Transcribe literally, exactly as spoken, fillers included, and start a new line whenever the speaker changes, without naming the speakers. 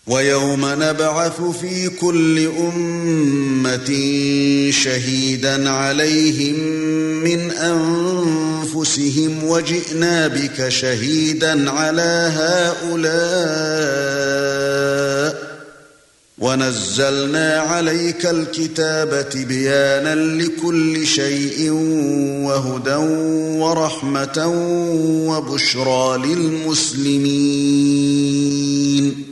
وَيَوْمَ نَبْعَثُ فِي كُلِّ أُمَّةٍ شَهِيدًا عَلَيْهِمْ مِنْ أَنفُسِهِمْ وَجِئْنَا بِكَ شَهِيدًا عَلَى هَؤُلَاءِ وَنَزَّلْنَا عَلَيْكَ الْكِتَابَ تِبْيَانًا لِكُلِّ شَيْءٍ وَهُدًى وَرَحْمَةً وَبُشْرَى لِلْمُسْلِمِينَ